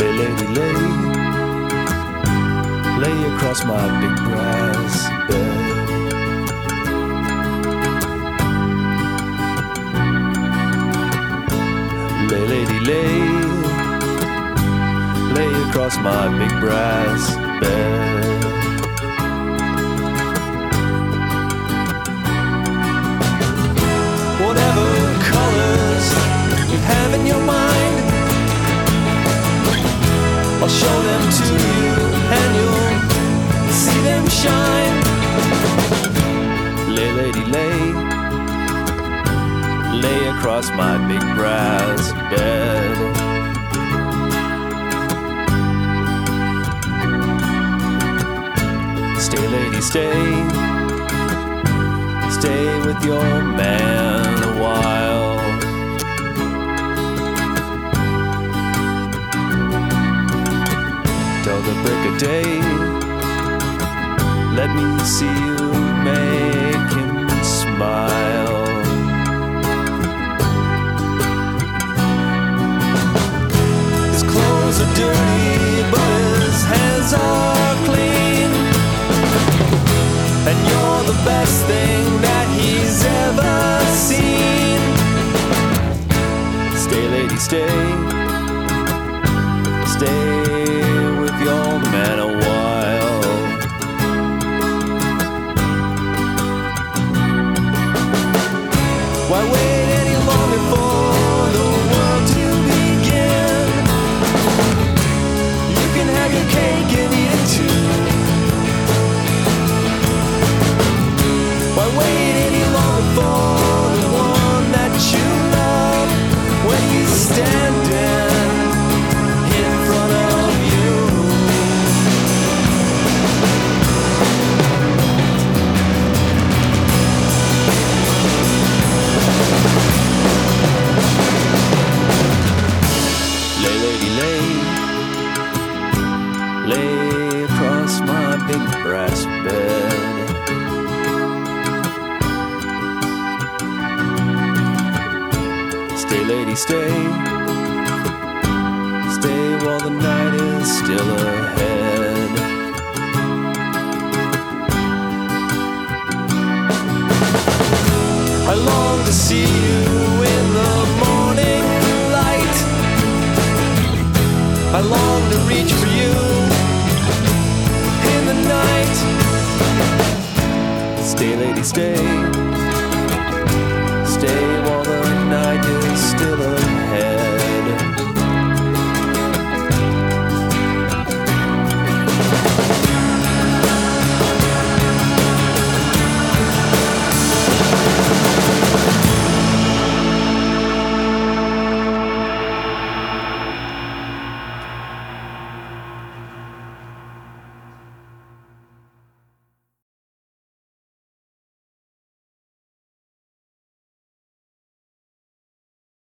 Lay, lady, lay. Lay across my big brass bed. Lay, lady, lay. Lay across my big brass bed. Whatever colors you have in your mind, I'll show them to you and you'll see them shine. Lay, lady, lay. Lay across my big brass bed. Stay, lady, stay. Stay with your man a while. Till the break of day, let me see you make him smile. His clothes are dirty, but his hands are clean. And you're the best thing that he's ever seen. Stay, lady, stay. Stay with your man a while. Why wait any longer for the world to begin? You can have your cake and eat it too. Why wait any longer for the one that you love when he's standing in front of you? Lay, lady, lay. Lay across my big brass bed. Stay, lady, stay. Stay while the night is still ahead. I long to see you in the morning light. I long to reach for you in the night. Stay, lady, stay.